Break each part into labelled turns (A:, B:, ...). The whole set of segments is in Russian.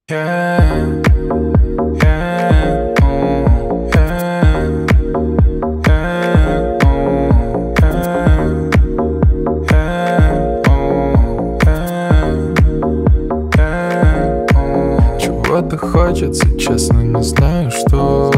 A: Yeah, yeah, oh, yeah, yeah, oh, yeah, yeah, oh, yeah, oh. Чего-то хочется, честно не знаю что.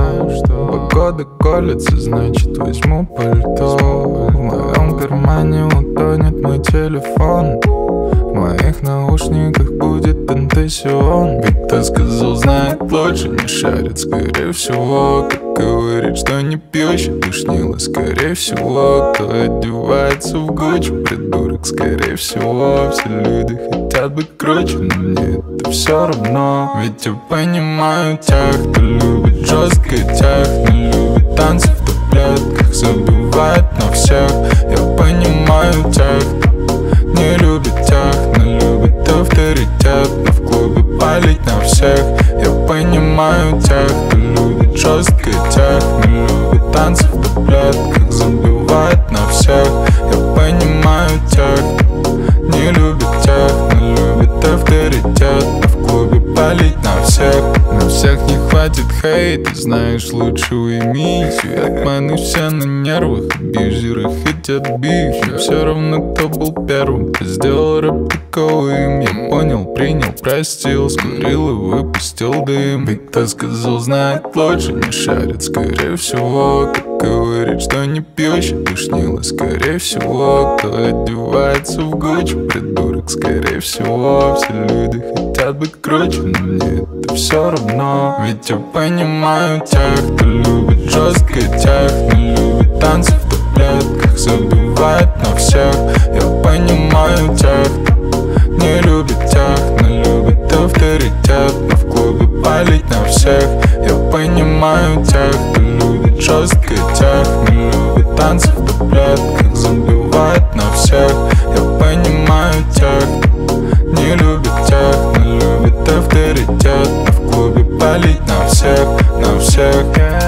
A: Погода колется, значит возьму пальто. В моем кармане утонет мой телефон. В моих наушниках будет интенсион. Ведь кто сказал, знает лучше, не шарит, скорее всего. Как говорит, что не пьющий душнило, скорее всего. Кто одевается в Гуччи, придурок, скорее всего. Все люди хотят быть круче, но мне это все равно. Ведь я понимаю тех, кто любит жестко, тех, кто любит танцы в таблетках, забивает на всех. Я понимаю тех, не любит тех, но любит авторитет, но в клубе палить на всех. Я понимаю тех, кто любит жестко, тех, но любит танцы в таблетках, забивает на всех. Я понимаю тех, не любит тех, но любит авторитет, но в клубе палить на всех. На всех не хватит хейта, знаешь, лучше уймись. Обманы все на нервах, абьюзеры хотят биф. Но все равно кто был первым, ты сделал рэп таковым. Я понял, принял, простил, скурил и выпустил дым. Ведь кто сказал, знает лучше, не шарит, скорее всего. Как говорит, что не пьющий душнило, скорее всего. Кто одевается в Гуччи, придурок, скорее всего. Все люди хотят быть круче, но мне это все равно. Ведь я понимаю тех, кто любит жестко, тех, кто любит танцы в таблетках, забивает на всех. Я понимаю тех, не любит тех, но любит авторитет, но в клубе палить на всех. Я понимаю тех, кто любит жестко, тех, кто любит танцы в таблетках, забивает на всех. Я понимаю тех, не любит тех, но любит авторитет, но в клубе палить на всех, на всех.